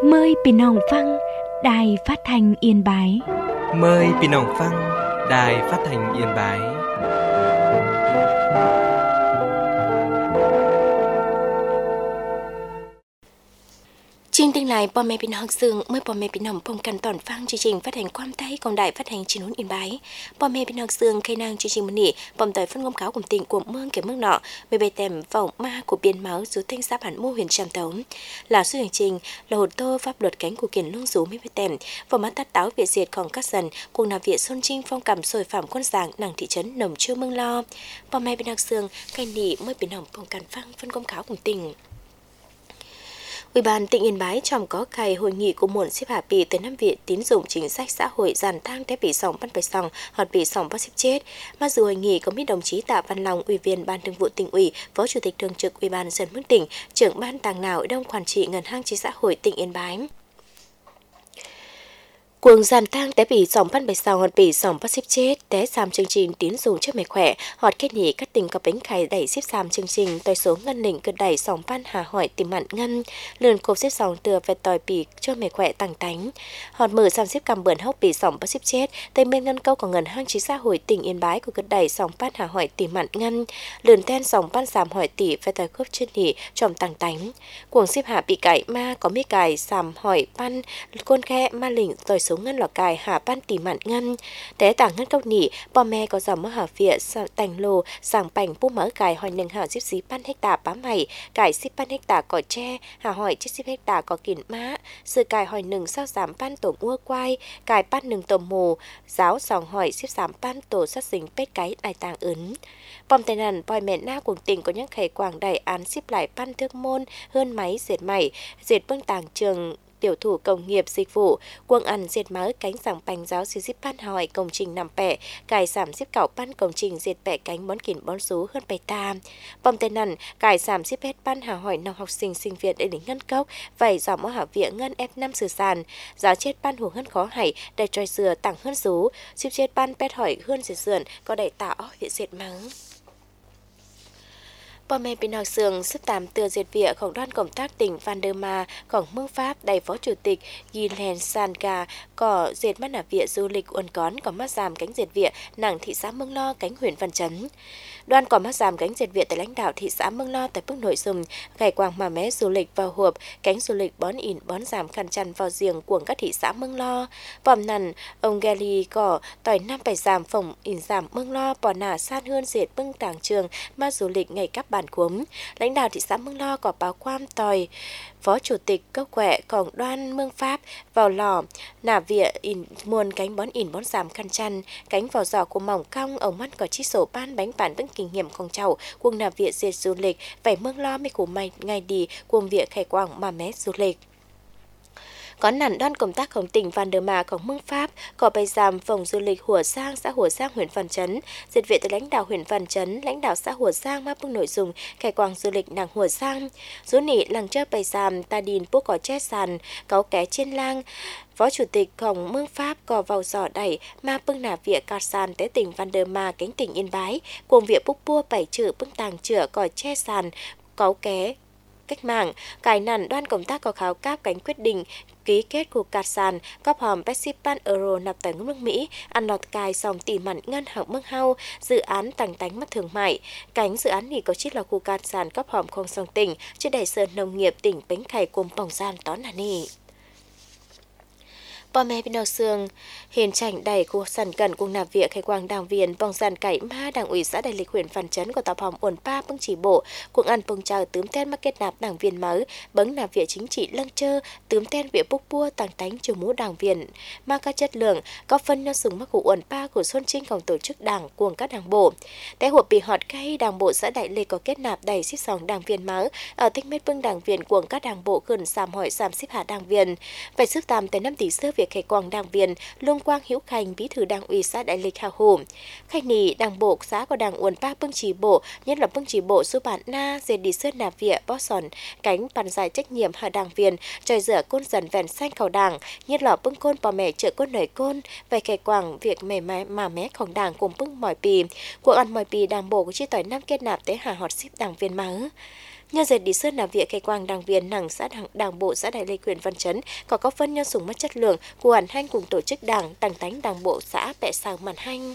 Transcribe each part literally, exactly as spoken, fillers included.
Mờiพี่น้องฟังđài phát thanh Yên Bái. Mời พี่น้องฟัง Đài Phát thanh Yên Bái. Chương trình lại bò mẹ bình học sương mới bò mẹ bình hồng phong cần toàn phang chương trình phát hành quan tay còn đại phát hành chín nút Yên Bái. Bò mẹ bình học sương khai năng chương trình môn nỉ bòm tới phân ngôn cáo cùng tình của mương kiểu mương nọ về bề tèm vòng ma của biên máu dù thanh sáp hẳn mô huyền trăm tống là suốt hành trình là hồn tô pháp luật cánh của kiền lương rú mấy bề tèm vòng mắt tát táo việt diệt còn các dần cùng nào việt xuân trinh phong cảm sồi phạm quân giảng nàng thị trấn nồng chưa mương lo bò mẹ bình học sương khai nỉ mới bình hồng phong cần phang phân ngôn cáo cùng tình. Ủy ban tỉnh Yên Bái trong có khai hội nghị của muộn xếp hạ bị tới năm viện tín dụng chính sách xã hội giàn tang té bị sòng bắt bày sòng hoặc bị sòng bắt xếp chết. Mặc dù hội nghị có biết đồng chí Tạ Văn Long, Ủy viên Ban Thường vụ Tỉnh ủy, Phó Chủ tịch Thường trực Ủy ban dân mức tỉnh, trưởng ban tàng nào đông quản trị ngân hàng chính xã hội tỉnh Yên Bái. Cuồng giàn tang té bị sòng bắt bày sòng hoặc bị sòng bắt xếp chết té xàm chương trình tín dụng cho mẹ khỏe hoặc kết nhị các tỉnh có bánh khai đẩy xếp xàm chương trình tòi số ngân lĩnh cơn đẩy sòng ban hà hỏi tìm mặn ngân lượn cột xếp sòng tựa về tòi bị cho mẹ khỏe tăng tánh hoặc mở xàm xếp cầm bẩn hốc bị sòng bắt xếp chết tây bên ngân câu của ngân hàng chính xã hội tỉnh Yên Bái của cơn đẩy sòng ban hà hỏi tìm mặn ngân lượn ten sòng ban giảm hỏi tỷ về tòi khớp chân nhị trong tăng tánh cuồng xếp hạ bị cải ma có mi cải sàm hỏi ban côn khe ma lĩnh tòi số ngân lọ cài hạ ban tỉ mạn ngân té tảng ngân câu nỉ bò me có dòng mỡ hà phịa tành lồ sàng bành pu mỡ cài hỏi nâng hảo xíp xí ban hecta bám mày cài xíp ban hecta cỏ tre hà hỏi chết xíp hecta có kín má sự cài hỏi nừng sao giảm ban tổ ua quai cài ban nừng tổ mù giáo sòng hỏi xíp giảm ban tổ sát dính pết cái đại tàng ứng bom tai nạn bòi mẹ na cuồng tình có những khẩy quảng đẩy án xíp lại ban thước môn hơn máy dệt mày dệt bưng tàng trường tiểu thủ công nghiệp dịch vụ quân ăn dệt mớ cánh sảng bánh giáo sư zip ban hỏi công trình nằm bẻ cài giảm zip cạo ban công trình dệt bẻ cánh bón kỉn bón rú hơn bày ta bom tên nằn cài giảm zip hết ban hà hỏi nào học sinh sinh viên để lính ngân cốc vậy dòm ở hạ viện ngân ép năm sử sàn giáo chết ban hồ hơn khó hảy để tròi dừa tặng hơn rú zip chết ban pet hỏi hơn dệt sườn có đẩy tạo hiện dệt mớ. Bò mẹ bình học sương sức tạm tựa diệt việnของđoàn công tác tỉnh Van der MaของMương Pháp đầy phó chủ tịch Gilles Sanka có diệt mắt nạp viện du lịch uốn cón có mắt giảm cánh diệt viện nàng thị xã Mương Lo cánh huyện Văn Chấn. Đoàn có mắt giảm cánh diệt viện tại lãnh đạo thị xã Mương Lo tại bước nội dung gảy quàng mà mé du lịch vào hộp cánh du lịch bón ỉn bón giảm khăn chăn vào giềng của các thị xã Mương Lo. Vòm nằn ông Geli có tỏi năm bảy giảm phòng ỉn giảm Mương Lo bỏ nả san hơn diệt bưng tàng trường mà du lịch ngày cấp bản cuống lãnh đạo thị xã Mương Lo có báo quan tòi phó chủ tịch cấp quẹ còn đoan Mương Pháp vào lò nả vịa in muôn cánh bón ỉn bón giảm khăn chăn cánh vào giỏ của mỏng cong ông mắt có chi sổ ban bánh bản vững kinh nghiệm không chậu quân nả vịa diệt du lịch phải Mương Lo mấy củ mày ngày đi quân vịa khai quang mà mé du lịch. Có nản đoàn công tácของtỉnh Van der MaของMương Pháp có bày giảm phòng du lịch Hùa Giang xã Hùa Giang huyện Văn Chấn diệt viện tới lãnh đạo huyện Văn Chấn lãnh đạo xã Hùa Giang mà bưng nội dung khai quang du lịch nàng Hùa Giang dù nị làng chơi bày giảm ta điền bố có chết sàn cáo ké trên lang phó chủ tịchของMương Pháp có vào giỏ đẩy mà bưng nả viện cát sàn tới tỉnh Van der Ma cánh tỉnh Yên Bái cùng viện búc bua bảy chữ bưng tàng chữa có che sàn cáo ké cách mạng cải nản đoàn công tác có khảo cáp cánh quyết định ký kết cuộc cát sàn góp hòm Pesipan Euro nạp tại nước Mỹ ăn lọt cài sòng tỉ mặn ngân hàng Mương Hau dự án tàng tánh mắt thương mại cánh dự án này có chít là khu cát sàn góp hòm không song tỉnh trên đại sơn nông nghiệp tỉnh Bến Khải cùng bỏng gian tón là nì. Bò mẹ bình học sương hiện cảnh đầy của sản cẩn cùng nạp viện khai quang đảng viên bong sàn cải ma đảng ủy xã Đại Lịch huyện Văn Chấn của tập hòm ổn ba bưng chỉ bộ cùng ăn bông chào tướm ten mắc kết nạp đảng viên mới bấng nạp viện chính trị lăng chơ tướm ten viện bốc bua tàng tánh chủ mũ đảng viên mang các chất lượng có phân nhau sùng mắc của ổn ba của Xuân Trinhของtổ chức đảng cùng các đảng bộ té hộp bị họt cây đảng bộ xã Đại Lịch có kết nạp đầy xích sòng đảng viên mới ở tích mét bưng đảng viên của các đảng bộ gần sàm hỏi sàm xếp hạ đảng viên phải sức tàm tới năm tỷ sơ việc khai quang đảng viên Lương Quang Hữu Khanh bí thư đảng ủy xã Đại Lịch Hà Hồ khách nì đảng bộ xã của đảng uốn ba bưng chỉ bộ nhất là bưng chỉ bộ số bản na dệt đi sơn nạp viện bót sòn cánh bàn giải trách nhiệm hạ đảng viên trời rửa côn dần vẹn xanh khẩu đảng nhất là bưng côn bò mẹ trợ côn nổi côn về khai quang việc mềm mái mà méของđảng cùng bưng mỏi pì cuộc ăn mỏi pì đảng bộ của chi tỏi năm kết nạp tới hà họt ship đảng viên máu Nhân dịp đi sơn làm việc khai quang đảng viên nặng xã đảng, đảng bộ xã Đại Lê huyện Văn Chấn có góp phần nhân sủng mất chất lượng của hẳn hanh cùng tổ chức đảng tăng tánh đảng bộ xã bệ sang màn hanh.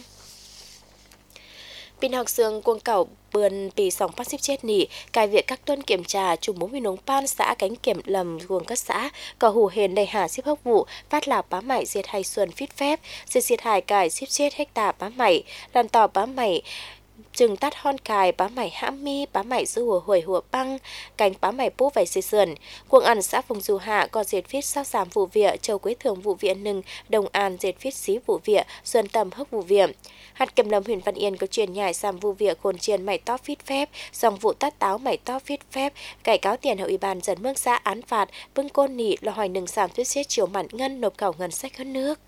Pin học sương cuồng cẩu bươnปีsóng phát xếp chết nỉ, cài việc các tuân kiểm tra chủ mối nông pan xã cánh kiểm lầm guồng các xã, có hủ hền đầy hà xếp hốc vụ, phát là bá mảy diệt hay xuân phít phép, diệt diệt hài cài xếp chết hecta bá mảy, làm tỏ bá mảy, chừng tắt hon cài bá mảy hãm mi bá mảy dư hùa huổi hùa băng cánh bá mảy bố vảy xì sườn cuồng ăn xã vùng du hạ có diệt phít sao giảm vụ vịa châu quế thường vụ viện nừng đồng an diệt phít xí vụ vịa xuân tầm hốc vụ viện hạt kiểm lâm huyện Văn Yên có truyền nhải giảm vụ vịa khôn truyền mảy to phít phép dòng vụ tát táo mảy to phít phép cải cáo tiền hậu ủy ban dần mương xã án phạt bưng côn nỉ là hỏi nừng giảm tuyết xiết chiều mặn ngân nộp khẩu ngân sách hơn nước.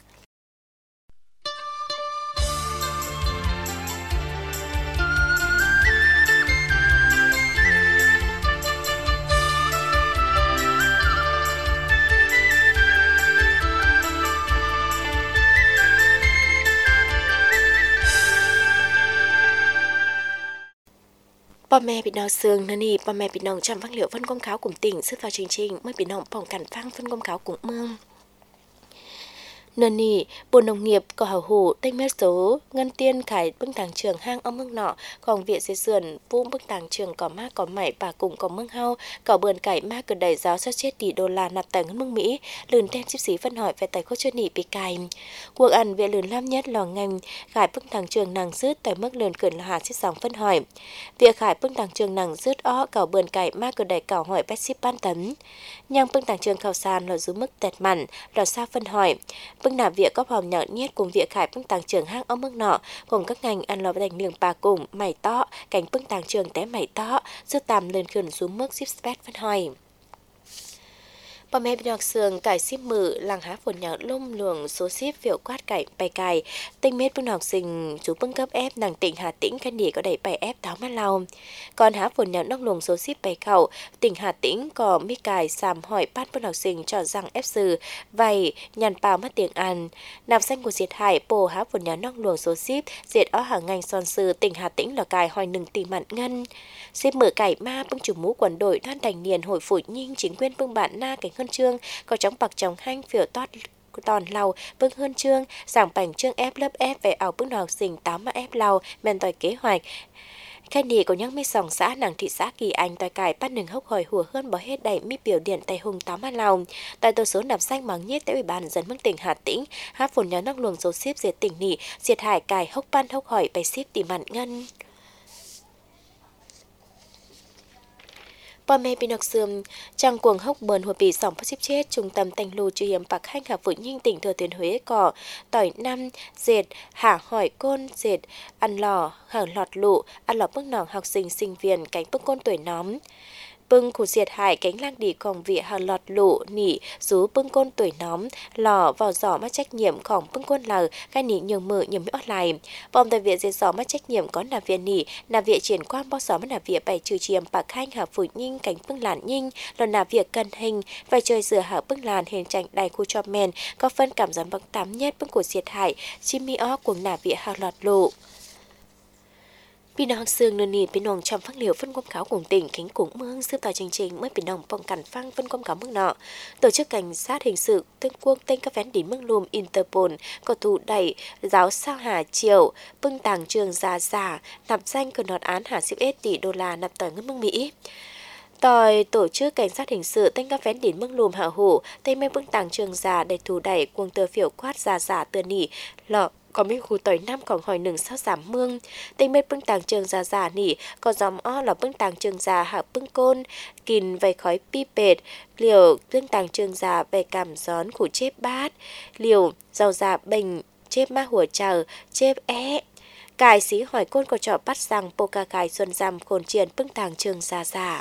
Bà mẹ bị đau xương nên đi bà mẹ bị nông trăm văn liệu phân công kháo cùng tỉnh sức vào chương trình mới bị nông phòng cảnh phang phân công kháo cùng mương. Nên nỉ, Bộ Nông nghiệp có hảo hủ tênh mét số ngân tiên khải bưng tàng trường hang ông mương nọ còn viện dây sườn vung bưng tàng trường có mát có mảy bà cùng có mương hao có bườn cải mát cực đầy giáo sát chết tỷ đô la nạp tài ngân mương Mỹ lươn tên xíp xí phân hỏi về tài khốt chưa nỉ bị cài cuộc ăn viện lươn lam nhất lò ngành khải bưng tàng trường nàng rứt tại mức lươn cẩn là hà xích sóng phân hỏi việc khải bưng tàng trường nàng rứt ó cảo bườn cải mát cực đầy cảo hỏi bét xíp ban tấn nhang bưng tàng trường khảo sàn là dưới mức tẹt mặn là xa phân hỏi bưng nạp việc có hòm nhỏ nhất cùng việc khải bưng tàng trường hang ông mức nọ cùng các ngành ăn lò thành liềng bà cùng mày to cánh bưng tàng trường té mày to sư tàm lên khẩn xuống mức ship spet phân hỏi bà mẹ bị học sườn cải ship mự làng há phồn nhỏ lôm luồng số ship phiểu quát cải bài cài tinh mết bưng học sinh chú bưng cấp ép nàng tỉnh Hà Tĩnh khăn đỉ có đẩy bài ép táo mắt lau còn há phồn nhỏ nóc luồng số ship bài khẩu tỉnh Hà Tĩnh có mi cài sàm hỏi bát bưng học sinh cho rằng ép sư vầy nhàn bào mất tiếng ăn nạp danh của diệt hải bồ há phồn nhỏ nóc luồng số ship diệt ó hàng ngành son sư tỉnh Hà Tĩnh là cài hỏi nừng tỷ mặn ngân ship mự cải ma bưng chủ mũ quần đội đoan đành niên hội phủi nhinh chính quyền bưng bạn na cảnh hơn trương có chóng bạc chóng hanh phiểu toát tòn lau bưng hơn trương giảng bảnh trương ép lớp ép về ảo bưng học sinh tám mà ép lau men tỏi kế hoạch khai nỉ của những mi sòng xã nàng thị xã Kỳ Anh tỏi cải bắt nừng hốc hỏi hùa hơn bỏ hết đầy mi biểu điện tay hùng tám mà lau tại tổ số nạp danh mắng nhiết tại ủy ban dân mức tỉnh Hà Tĩnh hát phồn nhóm nóc luồng số ship diệt tỉnh nỉ diệt hải cài hốc ban hốc hỏi bài ship tìm mặn ngân. Bà mẹ bị nọc xương, trang cuồng hốc bờn hồi bị sòng phát xếp chết, trung tâm tành lù trừ hiểm bạc hanh hợp với nhinh tỉnh Thừa Thiên Huế cỏ, tỏi năm, dệt, hả hỏi côn, dệt, ăn lò, hở lọt lụ, ăn lò bức nòng học sinh sinh viên, cánh bức côn tuổi nóm. Bưng khu diệt hải cánh lang đi còn vị hờ lọt lụ nỉ rú bưng côn tuổi nóm lò vào giỏ mất trách nhiệmของbưng côn lờ gai nỉ nhiều mự nhiều mỹ ót lại bom tại viện diệt giỏ mất trách nhiệm có nạp viện nỉ nạp viện triển quan bao giỏ mất nạp viện bảy trừ chiềm bạc khanh hợp phủ nhinh cánh bưng làn nhinh lần nạp viện cân hình vài chơi rửa hở bưng làn hình tranh đầy khu cho men có phân cảm giác bậc tám nhất bưng của diệt hải chim mỹ ó cùng nạp viện hờ lọt lụ. Pin học sương nương nỉ pin nông trong phát liệu phân công cáo cùng tỉnh kính cũng mương sư tòa chương trình mới pin nông phòng cảnh phang phân công cáo mức nọ tổ chức cảnh sát hình sự tương quân tên các vén đến mương lùm Interpol có thủ đẩy giáo sao hà triều bưng tàng trường già giả nạp danh cờ nọt án hà ship tỷ đô la nạp tỏi ngân mương Mỹ. Tòi tổ chức cảnh sát hình sự tên các vén đến mương lùm hạ hủ tây mê bưng tàng trường già để thủ đẩy cuồng tờ phiểu quát già giả tờ nỉ lọ có mấy khu tỏi năm còn hỏi nừng sao giảm mương tây mê bưng tàng trường già giả nỉ có dòng o là bưng tàng trường già hạ bưng côn kìn vầy khói pi pệt liều bưng tàng trường già về cảm gión của chép bát liều dầu già bình chép ma hùa chờ chép é cài xí hỏi côn có trọ bắt rằng bô ca cài xuân giam khôn triển bưng tàng trường già giả.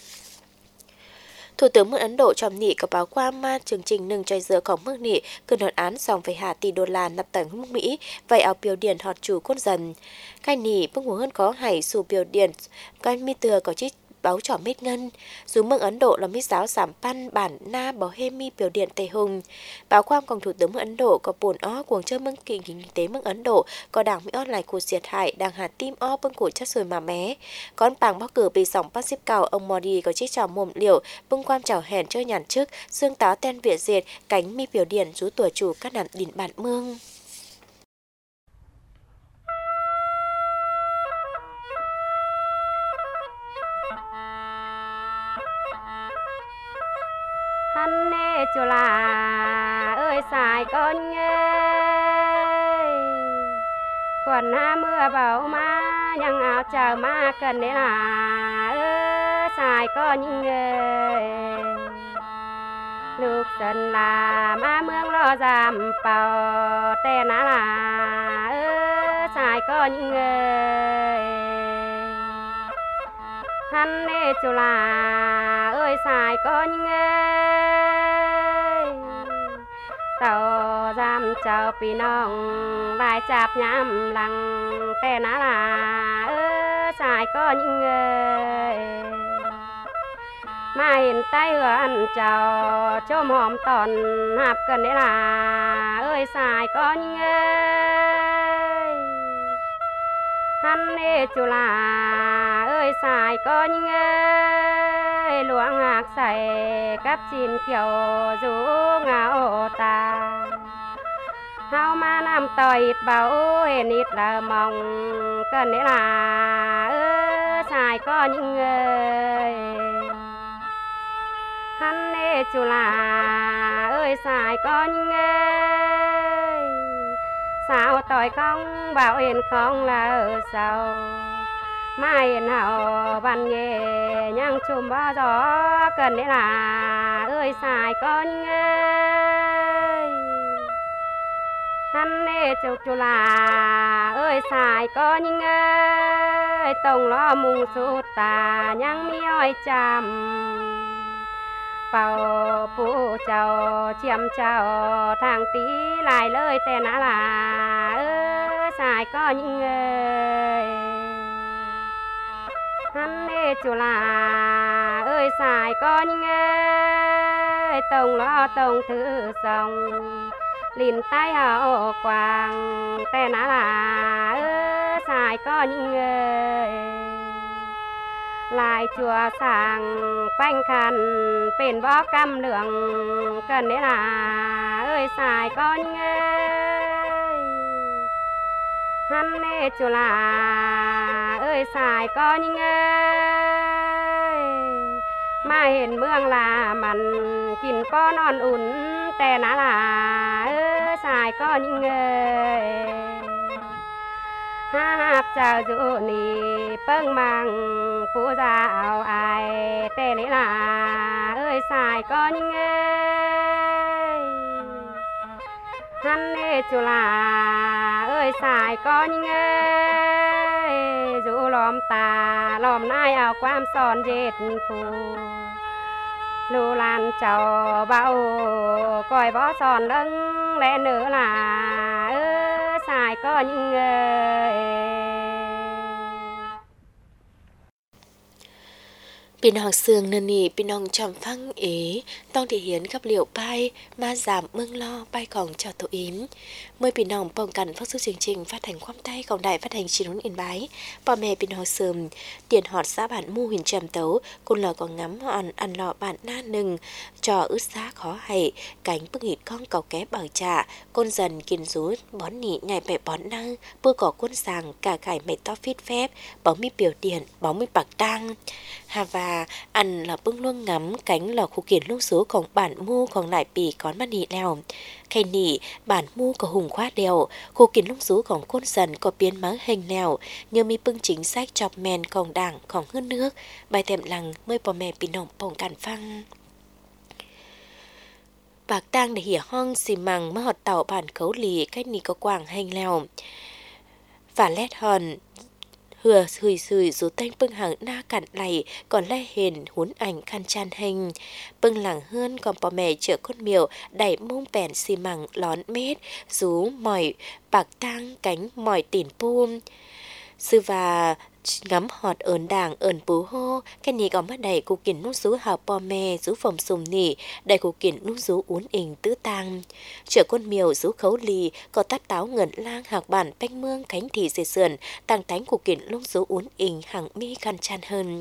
Thủ tướng Mương Ấn Độ trong nị có báo qua ma chương trình nâng trai dừaของMương nị cử nộp án dòng về hạ tỷ đô la nạp tỏi nước Mỹ vậy áo biểu điện họt chủ côn dần. Cái nị bưng hồ hơn có hải sù biểu điện cái mi từa có chích báo trỏ mết ngân. Dù mương Ấn Độ là mít giáo giảm pan bản na bảo hemi biểu điện Tây Hùng. Báo khoam còn thủ tướng mương Ấn Độ có bồn ó cuồng chơi mương kinh kinh tế mương Ấn Độ có đảng mỹ ót lại cuộc diệt hại đang hạt tim o bưng của chất rồi mà mé. Con bảng bắc cử bị sòng bắt xếp cào ông Modi có chiếc trào mồm liệu bưng quan chào hèn chơi nhàn trước xương táo ten Việt diệt cánh mi biểu điện rú tuổi chủ các nạn đỉnh bản mương. Hắn nê chùa là ơi xài con ơi quần ha mưa bão ma nhằng áo chờ ma cần đấy là ơi xài con ơi lúc dần là ma mương lo giảm bào tè ná là ơi xài con ơi hắn nê chùa là ơi xài con ơi tàu giam chào pi nong lại chạp nhám lăng tè ná là ơi xài con ơi mà hiện tay hứa ăn chào chôm hòm tòn hạp cần đấy là ơi xài con ơi hắn nê chùa là ơi xài con ơi luống hạc xài cắp chín kiểu rú ngạo ta hao ma nam tỏi ít bảo hên ít là mong cần đấy là ơi xài con ơi hắn nê chùa là ơi xài con ơi sao tỏi không bảo hiền không là ở sau mai hiền hậu văn nghề nhang chùm bao gió cần đấy là ơi xài con ơi hắn nê chùa chùa là ơi xài con ơi tổng lo mùng sút tà nhang mi oi chăm vào phụ chào chiêm chào thằng tí lại lời tên á là ơ xài có những người hắn nê chùa là ơi xài có những người tổng lo tổng thứ dòng liền tay hậu quàng tên á là ơ xài có những người lại chùa sàng quanh khăn bền bó cam lượng cần đấy là ơi xài con ơi hắn nê chùa là ơi xài con ơi mà hiện mương là mặn kín có non ủn tè ná là ơi xài con ơi hạp chào dụ nì bưng mang phú dạo ai tê lý là ơi xài con ơi hắn nê chùa là ơi xài con ơi dụ lòm tà lòm nai áo quam son dệt phù lưu lan chào bao coi bó son lưng lẽ nữa là ơi xài con ơi พี่น้องเสืองนันนี่พี่น้องจอมฟังเอต้องที่เห็นกับเหลียวไปมาสามเมืองล่อไปของเจ้าตัวอิมเมื่อพี่น้องป้องกันฟังสู้จริงๆphát hànhความใต้ของđại phát hành chỉ nón yên báiพ่อแม่พี่น้องเสือมเตียนหอดxã bản mô hình trầm tấu cùng lò còn ngắm hòn ăn lọ bản na nừng trò ướt xá khó hay cánh bưng hịt con cầu ké bảo trà côn dần kiên rút bón nị nhảy bẹ bón năng bưa cỏ quân sàng cả cải mẹ to phít phép bóng mi biểu điện bóng mi bạc tăng hà và ăn là bưng luôn ngắm cánh lò khu kiển lúc sốของbản muของlạiปีcó mắt nị lèo khay nị bản mu có hùng khoát đèo khu kiển lúc sốของcôn dần có biến máng hình lèo như mi bưng chính sách chọc menของđảngของhơn nước bài thèm lằng mới bỏ mẹ bị nồng bồng cản phăng bạc tang để hỉa hong xì măng mà họt tàu bản khấu lì cách nị có quảng hành lèo và lét hòn hừa hười sười rú tanh bưng hàng na cạn lầy còn le hền huốn ảnh khăn chan hình bưng làng hơn còn bỏ mẹ chở con miều đẩy mông bèn xì măng lón mét rú mỏi bạc tang cánh mỏi tỉn pum sư và ngắm họt ơn đảng ơn bú hô cái nì có mắt đầy cụ kiến nút rú hào bò mè rú phòng sùng nỉ đầy cụ kiến nút rú uốn ỉnh tứ tang chở con miều rú khấu lì có tát táo ngẩn lang hạc bản bánh mương cánh thị dệt sườn tăng tánh cụ kiến nút rú uốn ỉnh hàng mi khăn chan hơn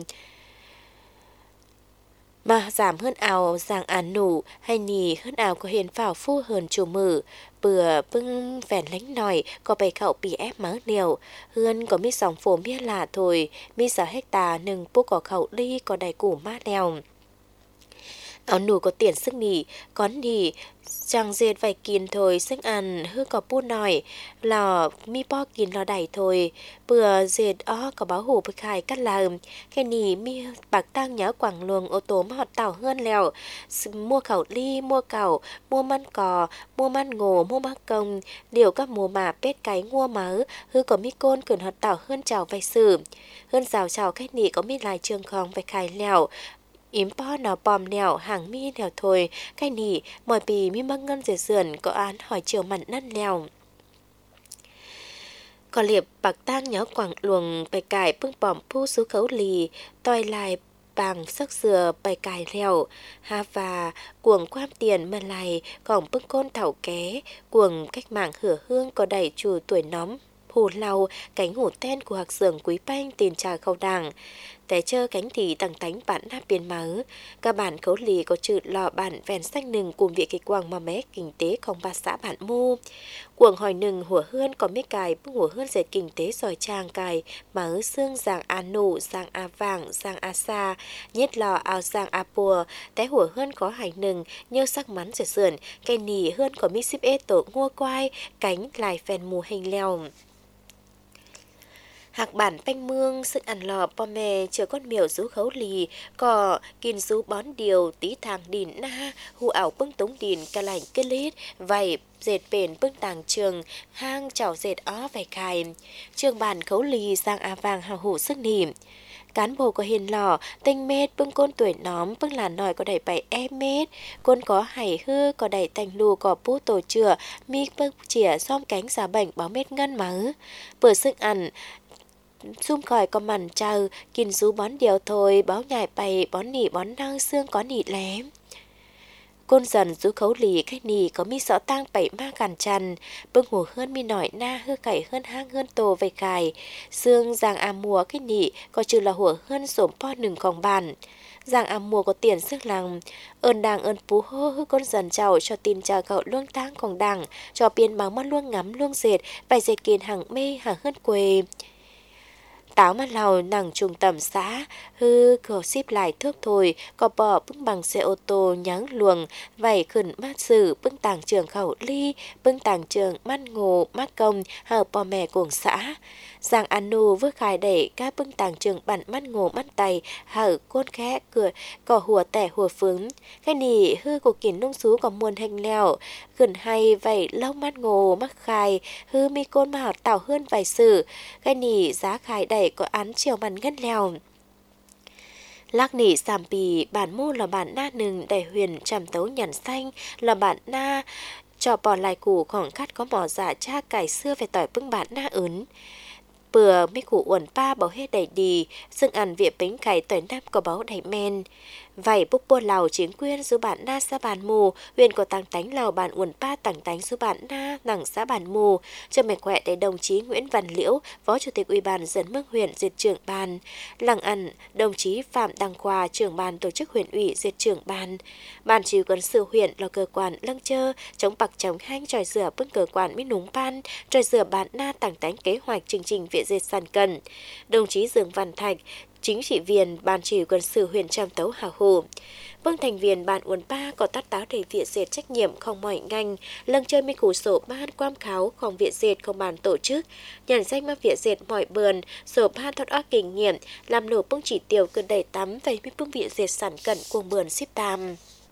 mà giảm hơn ảo giang án nụ hay nì hơn ảo có hiền phảo phu hơn chủ mử bừa bưng vẻn lánh nòi có bày khẩu bị ép mớ liều hơn có mi sòng phổ mía là thôi mi sáu hecta nừng bố có khẩu ly có đầy củ mát lèo áo nụ có tiền sức nỉ có nỉ chẳng dệt vài kín thôi sức ăn hư có pu nòi lò mi po kín lò đầy thôi bừa dệt ó có báo hủ bực khai cắt làm cái nỉ mi bạc tăng nhớ quảng luồng ô tô mà họ tàu hơn lèo mua khẩu ly mua cẩu mua măn cò mua măn ngồ mua mắc công điều các mùa mà pết cái ngua mớ hư có mi côn cẩn họ tàu hơn chào vài sử hơn rào chào cái nỉ có mi lại trường khòng vài khai lèo yếm po nó bòm nèo hàng mi nèo thôi cái nỉ mọi bì mi mắc ngân dệt sườn có án hỏi chiều mặn năn nèo có liệp bạc tang nhớ quảng luồng bài cải bưng bòm pu sú khấu lì toi lại bằng sắc dừa bài cải lèo ha và cuồng quam tiền mà lại còn bưng côn thảo ké cuồng cách mạng hửa hương có đẩy chủ tuổi nóm hù lau cánh hủ ten của hạc sưởng quý banh tiền trà khâu đảng té chơ cánh thì tầng tánh bản nắp biên máu các bản khấu lì có chữ lò bản vèn xanh nừng cùng vị kịch quang mà mé kinh tế không ba xã bản mu cuồng hỏi nừng hủa hươn có mấy cài bưng hủa hươn dệt kinh tế sỏi trang cài máu xương giàng a nụ giàng a vàng giàng a sa nhất lò áo giàng a pùa té hủa hươn có hành nừng nhơ sắc mắn dệt sườn cây nì hươn có mi ship ê tổ ngua quai cánh lại phèn mù hình leo hạc bản banh mương sức ăn lò bò mè chờ con miểu rú khấu lì cò kín rú bón điều tí thang đìn na hù ảo bưng tống đìn ca lạnh kết lít vảy dệt bền bưng tàng trường hang chảo dệt ó vảy cài trường bản khấu lì giang a vàng hào hủ sức nỉm cán bộ có hiền lò tinh mết bưng côn tuổi nóm bưng là nòi có đẩy bảy em mét côn có hải hư có đẩy tành lù có pu tổ chừa mi bưng chỉa xóm cánh giá bệnh báo mét ngân mớ bữa sức ăn xung khỏi có mặn trào kín rú bón điều thôi báo nhại bày bón nỉ bón năng xương có nỉ lém côn dần rú khấu lì cách nỉ có mi sọ tang bảy ma gàn chăn bưng hồ hơn mi nổi na hư cải hơn hang hơn tổ về cài xương giang a mùa cách nỉ có trừ là hùa hơn sổm po nừng còn bàn giang a mùa có tiền sức lòng ơn đàng ơn phú hô hư con dần chào cho tin chào cậu luông tang còn đằng cho biên báo mắt luông ngắm luông dệt vài dệt kiền hàng mê hàng hơn quê táo mà lào nằng trung tâm xã hư có ship lại thước thôi có bỏ bưng bằng xe ô tô nháng luồng vảy khẩn mát sử bưng tàng trường khẩu ly bưng tàng trường mắt ngô mắt công hờ bò mè cuồng xã giang anu vước khai đẩy các bưng tàng trường bản mắt ngô mắt tay hở côn khẽ cửa có hùa tẻ hùa phướng cái nỉ hư của kín nông xú có muôn hành leo gần hay vảy lâu mắt ngô mắt khai hư mi côn mà họ tảo hơn vài sử cái nỉ giá khai đẩy có án chiều bàn ngân leo lắc nỉ sàm pì bản mô là bản na nừng đầy huyền trầm tấu nhằn xanh là bản na cho bò lại củ khoảng cắt có mỏ giả cha cải xưa về tỏi bưng bản na ớn bừa mi củ uẩn pa bảo hết đầy đi dựng ăn vịa bánh cải tỏi nam có báo đầy men vảy bốc bua lào chiến quyên giữa bản na xã bản mù huyền có tăng tánh lào bản uẩn pa tăng tánh giữa bản na nằng xã bản mù cho mẹ quẹ để đồng chí Nguyễn Văn Liễu phó chủ tịch ủy ban dân mức huyện diệt trưởng ban làng ăn đồng chí Phạm Đăng Khoa trưởng ban tổ chức huyện ủy diệt trưởng ban ban chỉ quân sự huyện là cơ quan lăng chơ chống bạc chống hanh tròi rửa bưng cơ quan mỹ núng ban tròi rửa bản na tăng tánh kế hoạch chương trình viện diệt sàn cần đồng chí Dương Văn Thạch chính trị viên ban chỉ quân sự huyện Trạm Tấu Hào Hồ. Vâng thành viên ban uốn ba có tát táo để viện dệt trách nhiệm không mọi ngành, lâng chơi mi củ sổ ban quam kháo không viện dệt không bàn tổ chức, nhận danh mà viện dệt mọi bườn, sổ ban thoát óc kinh nghiệm, làm nổ bưng chỉ tiêu cơn đầy tắm về mi bưng viện dệt sản cận của bườn ship tam.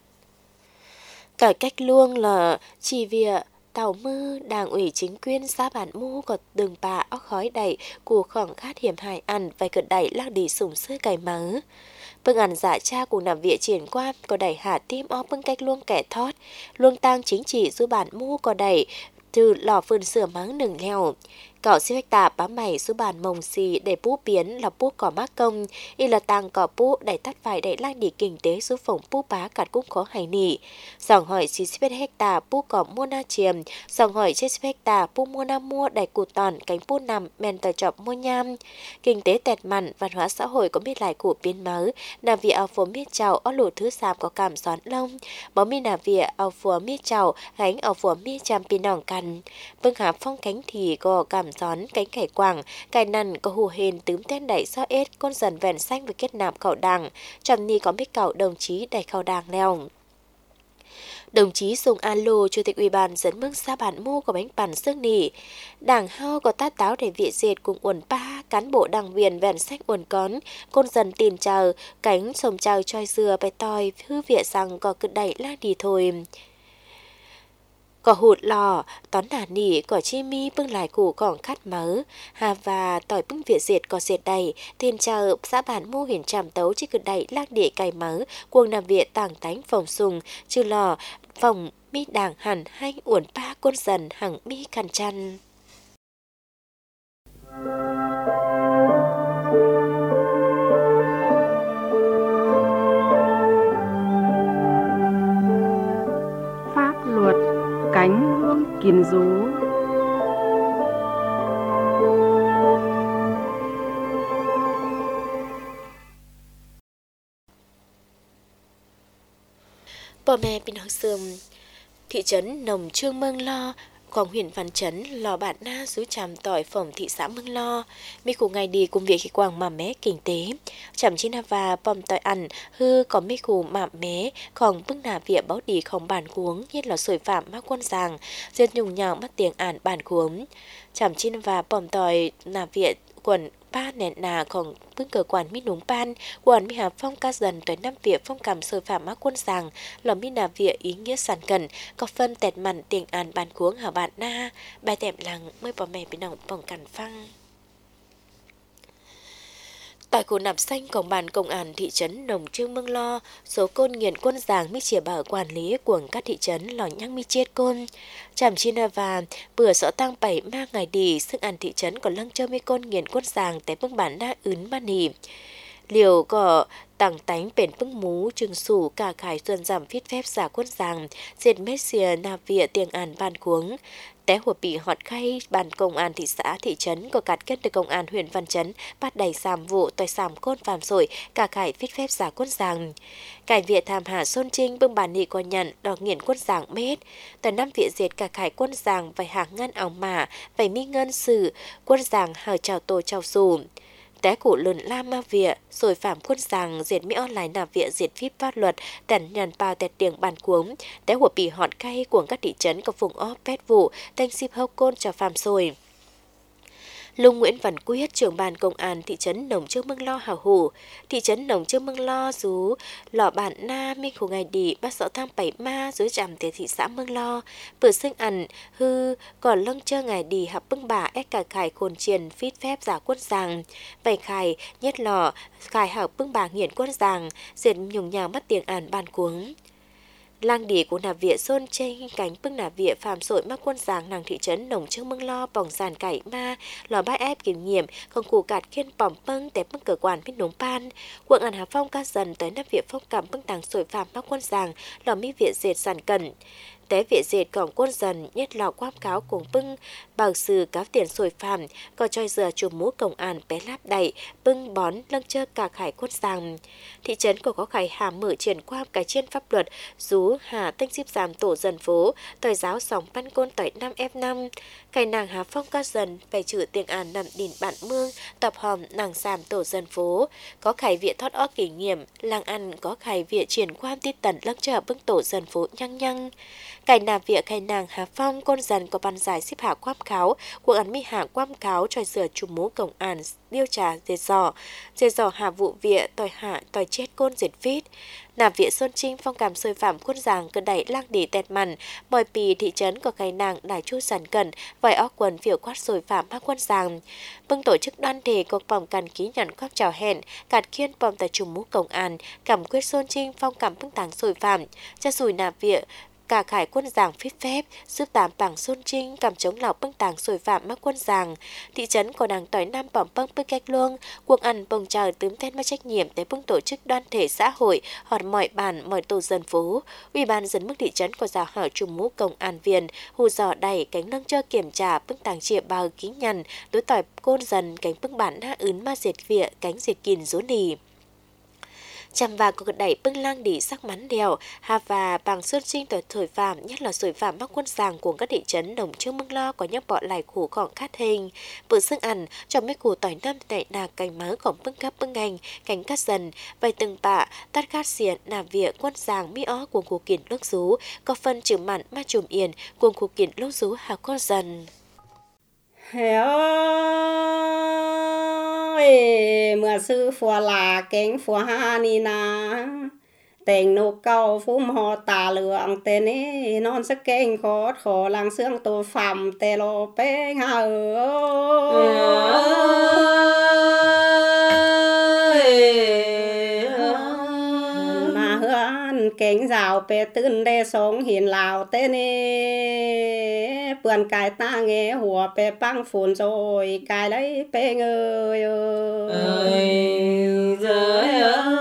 Cải cách luông là chỉ việc tàu mư đảng ủy chính quyền xã bản mu có đường bà óc khói đẩy của khoảng khát hiểm hại ăn và cận đẩy lắc đi sùng sữa cải mớ bưng ăn giả cha cùng nằm viện triển qua có đẩy hạ tim ó bưng cách luông kẻ thót luông tang chính trị giữa bản mu có đẩy từ lò phun sửa mắng nừng leo cỏ xếp hecta bá mày số bàn mồng xì để bú biến là bú cỏ mác công, y là tàng cỏ bú đẩy tắt phải đẩy lang đi kinh tế số phòng bú bá cạt cũng có hành nỉ. Dòng hỏi xì xếp hecta bú cỏ mua na chiềm, dòng hỏi xếp hecta bú mua na mua đẩy cụt tòn cánh bú nằm men tờ chọc mua nham. Kinh tế tẹt mặn, văn hóa xã hội có biết lại của biến mớ, nà vì áo phố miết chào ở lỗ thứ sàm có cảm gión lông, bó mi nà vì áo phố miết chào gánh áo phố miết chăm pin nòng cằn. Bưng hạp phong cánh thì có cảm gión cánh khải quảng, cài nằn có hù hên tướm tên đẩy so ết con dần vẹn xanh với kết nạp cậu đảng, chầm ni có biết cậu đồng chí đẩy khâu đảng leo. Đồng chí Sùng An Lô, Chủ tịch Ủy ban dẫn mưng xa bản mô của bánh bàn xương nỉ. Đảng hao có tát táo để viện diệt cùng uẩn ba, cán bộ đảng viên vẹn sách uẩn cón, con dần tin chờ, cánh sông chờ choi dừa bài tòi, hư viện rằng có cực đẩy la đi thôi. Có hụt lò, tón nả nỉ, có chi mi bưng lại củ còn khát mớ, hà và tỏi bưng viện diệt có diệt đầy, tiền chờ xã bản mô hiển tràm tấu chỉ cực đẩy lác địa cày mớ, cuồng nằm viện tàng tánh phòng sùng, chứ lò, phòng mi đảng hẳn hay uẩn ba con dần hằng mi khăn chăn. Pháp luật cánh hương kiền rú. Bò mẹ bình học sườm, thị trấn Nồng Trương Mương Lo, còn huyện Văn Chấn lò bạn na rú chàm tỏi phòng thị xã Mương Lo, mi cụ ngày đi cùng việc khi quảng mà mé kinh tế, chậm chi na và bom tỏi ăn hư có mi cụ mà mé, còn bưng nà vỉa báo đi không bản cuống, nhất là sồi phạm mắc quân giàng, diệt nhung nhàng mất tiếng ản bản cuống, chậm chi na và bom tỏi nà vỉa quần ba nền nà còn bưng cơ quan mi núng ban quần mi hà phong ca dần tới năm việc phong cảm sôi phạm mắc quân giàng lò mi nà vỉa ý nghĩa sản cần có phân tẹt mặn tiếng an bàn cuống hả bạn na bài tẹm lằng mới bỏ mẹ bị nòng vòng cằn phăng. Tại khu nạp xanh cổng bàn công an thị trấn Nồng Trương Mương Lo, số côn nghiền quân giàng mi chìa bảo quản lý của các thị trấn lò nhăng mi chết côn. Chàm chi na và bữa rõ tăng bảy ma ngày đi, sức ăn thị trấn còn lăng châu mi côn nghiền quân giàng tại bưng bản na ướn ban nì. Liều có tăng tánh bền bưng mú, trừng sủ, cả khải xuân giảm phít phép giả quân giàng, diệt mết xìa nạp vịa tiền an ban cuống. Té hùa bị họt khay, bàn công an thị xã, thị trấn có cắt kết được công an huyện Văn Chấn, bắt đầy xàm vụ, tòi xàm côn phàm sổi, cả khải phít phép giả quân giàng. Cải viện tham hạ xôn trinh bưng bản nị có nhận, đỏ nghiền quân giàng mết. Tờ năm viện diệt cả khải quân giàng, vài hàng ngân áo mả, vài mi ngân sử, quân giàng hờ chào tô chào xù. Té cụ lươn la ma vịa, rồi phạm quân giàng diệt mỹ online nạp vịa diệt phíp pháp luật, tần nhàn bao tẹt tiếng bàn cuống, té hùa bị họt cay của các thị trấn có vùng óp pét vụ, thanh xịp hâu côn cho phạm sồi. Lung Nguyễn Văn Quyết, trưởng ban công an thị trấn Nồng Trương Mương Lo hào hủ, thị trấn Nồng Trương Mương Lo rú lọ bản na minh khu ngày đi bắt rõ thang bảy ma dưới trạm tại thị xã Mương Lo, vừa xưng ăn hư còn lâng chơ ngày đi hạp bưng bà ép cả khải khôn triền phít phép giả quân giàng, vậy khải nhất lọ khải hạp bưng bà nghiền quân giàng, diệt nhung nhàng mất tiếng ản bàn cuống. Lang đi của nạp viện xôn trên cánh bưng nạp viện phạm sội mắc quân giàng nàng thị trấn Nồng Trương Mương Lo bỏng giàn cải ma lò bãi ép kiểm nghiệm không cụ cạt khiên bỏng bưng tép bưng cơ quan biết nống pan quận ẩn hà phong ca dần tới nạp viện phong cảm bưng tàng sội phạm mắc quân giàng lò mi viện dệt giàn cần té viện dệt cổng quân dần nhất lò quam cáo cùng bưng bảo sư cáo tiền sội phạm có choi dừa chùm mũ công an bé láp đậy bưng bón lâng chơ cả khải quân giàng thị trấn của có khải hàm mở triển qua cái trên pháp luật rú hà tinh xíp giảm tổ dân phố tỏi giáo sòng pan côn tỏi năm f năm cài nàng hà phong ca dần phải trừ tiếng an nằm đìn bản mương tập hòm nàng giảm tổ dân phố có khải viện thoát ó kỷ nghiệm làng ăn có khải viện triển quan tiết tần lâng chơ bưng tổ dân phố nhăng nhăng cài nạp viện cài nàng hà phong côn dần có ban giải xếp hạ quam cáo cuộc ăn mi hạ quam cáo tròi dừa chùm mũ công an điều tra dệt dò dệt dò hạ vụ viện tỏi hạ tỏi chết côn dệt vít nạp viện xuân trinh phong cảm sôi phạm quân giàng cơ đẩy lang đi tẹt mặn mọi pì thị trấn có cái nàng đại chu sản cẩn vài óc quần phiểu quát sôi phạm mắc quân giàng bưng tổ chức đoan thể có vòng càn ký nhận góp chào hẹn cạt khiên vòng tại chùm mũ công an cảm quyết xuân trinh phong cảm bưng tàng sôi phạm cha sùi nạp viện cả khải quân giảng phép phép giúp tám bảng xôn trinh cầm chống lão bưng tàng sồi phạm mắc quân giảng thị trấn có đảng tỏi năm bỏng bưng bưng cách luông cuộc ăn bồng chờ tướm tên mất trách nhiệm tới bưng tổ chức đoàn thể xã hội họt mọi bản mọi tổ dân phố ủy ban dân mức thị trấn có giáo hỏi trùng mũ công an viên hù dò đẩy cánh nâng cho kiểm tra bưng tàng chia bao ký nhằn đối tỏi côn dần cánh bưng bản na ướn ma diệt vịa cánh diệt kìn rốn nì chăm và có đẩy bưng lang đi sắc mắn đèo hà và bằng xuân trinh tội thổi phạm nhất là sủi phạm mắc quân giàng của các thị trấn đồng trương mưng lo có nhắc bỏ lại khủ còn khát hình bữa xương ăn trong mấy củ tỏi năm tại nà cành mớ còn bưng cắp bưng ngành cánh cắt dần vài từng bạ tát khát xiên nà vịa quân giàng mi ó của cụ kiển lốc rú có phân trừ mặn ma trùm yên của cụ kiển lốc rú hà con dần Heo mưa sư phùa là cánh phùa ha ni na tình nô cầu phum ho tà lượng tên ấy non sắc kênh khó khổ làng xương tổ phẩm tê lô bê ngà mà hươn cánh rào bê tư đê sống hiền lào tên ấy bươn cài ta nghe hùa bê băng phun rồi cài lấy bê ngơi ơi giới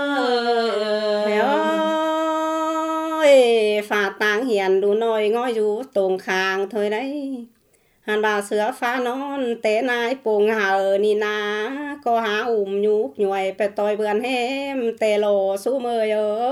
ơi phá tang hiền đủ nồi ngói rú tùng khang thôi đấy hàn bà sữa phá non tế nai bùng hờ ni na có há ùm nhúc nhuầy bê tôi bươn hêm tê lô sú mơi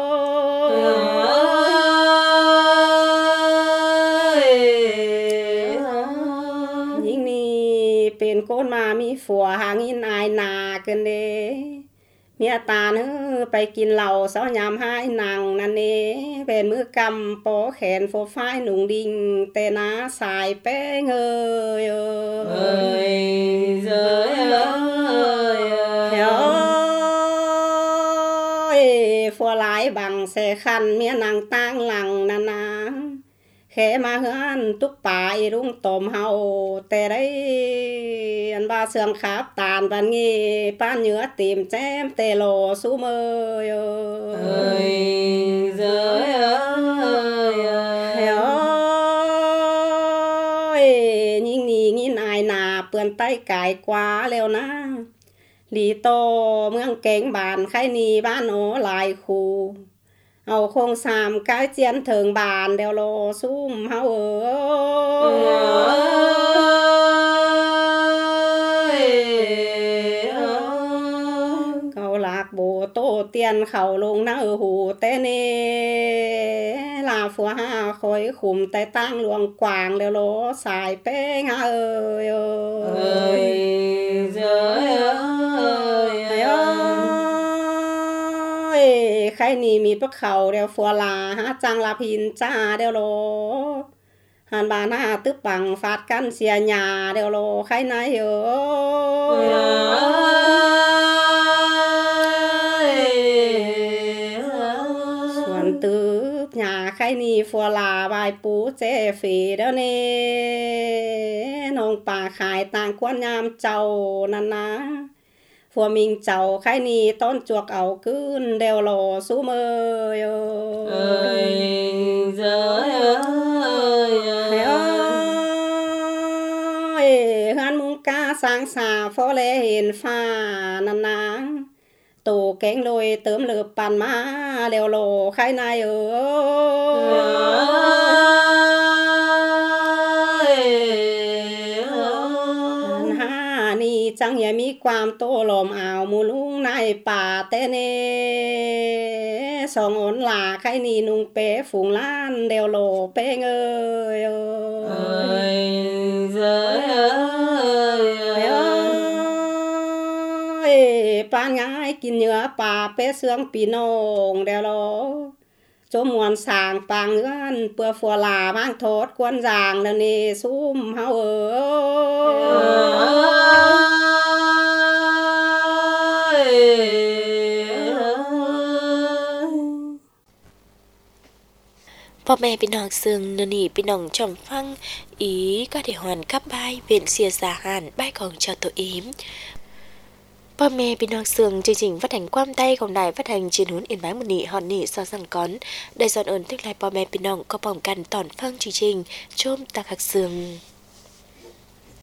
ơi những ni bên côn mà mi phùa hàng in ai nà cân đê mía ta nữไปกินเหล้าเสายามหายนางนั่นเอเป็นมือกำปอแขนโฟฟ้ายหนุ่งดิ่งแต่นาสายแป้งเอ้ยเอ้ยเอ้ยเอ้ยฟัวหลายบังเสคันเมียนางตั้งหลังนานาแค่มาเฮือนตุกป่าอีรุ่งตมเฮาแต่ได้อันบาเสืองขับตานบันงี้ป้านเนื้อตีมแจมเตโลสูเมยเอ้ยเอ้ยเอ้ยยิ่งนี่งินอายนาเปื้อนใต้กายกว่าแล้วนะลีโตเมืองเก่งบานไข่นีบ้านโอหลายคูเอาคงสามกายเจียนถึงบานเดียวโลซุ่มเฮาเอ้ยเขาหลากโบโตเตียนเขาลงน้าหูเตเนลาฟัวห้าคอยขุมแต่ตั้งหลวงกวางเดียวโลสายเป้งเอ้ยเอ้ยเอ้ยเอ้ยใครนี่มีพวกเขาเดียวฟัวลาฮะจังลาพินจ้าเดียวโลหันบานาตึบปังฟาดกันเสียหยาเดียวโลใครนายเอ้ยส่วนตึบหยาใครนี่ฟัวลาบายปูเจฟีเดียวนี่น้องป่าขายต่างควนยามเจ้านั่นนะฟัวมิงเจ้าใครนี่ต้นจวกเอาขึ้นเดียวโลสู้เมยเอ้ยเอ้ยเอ้ยฮันมุงกาสางสาฟอเลเห็นฟ้านันนางตูแกงโดยเติมเลือบปันมาเดียวโลใครนายเอ้ยนี่จังอย่ามีความโตลมอ่าวมูลุงในป่าเตเนสองอนหลาใครนี่นุงเป๋ฝูงล้านเดียวโลเป้งเอ้ยเอ้ยเอ้ยเอ้ยปานง่ายกินเนื้อป่าเป้เสืองปีนงเดียวโลจมมวนสางปางเงื่อนเปื่อฟัวลาบ้างโทษกวนจางเดี๋ยวนี้ซุ่มเฮาเอ้ยพ่อแม่พี่น้องซึ่งเดี๋ยวนี้พี่น้องชมฟังอีก็ได้หอนกับใบเป็นเสียสาหันใบของเจ้าตัวเองพ่อแม่พี่น้องเสืองchương trình phát hành quam tayของđài phát hành truyền huấn yên bái một nị hòn nị so rằng con đời giòn ơn tức lạiพ่อแม่พี่น้องก็พร้อมกันตอนฟังchương trình chômตาkhắc sương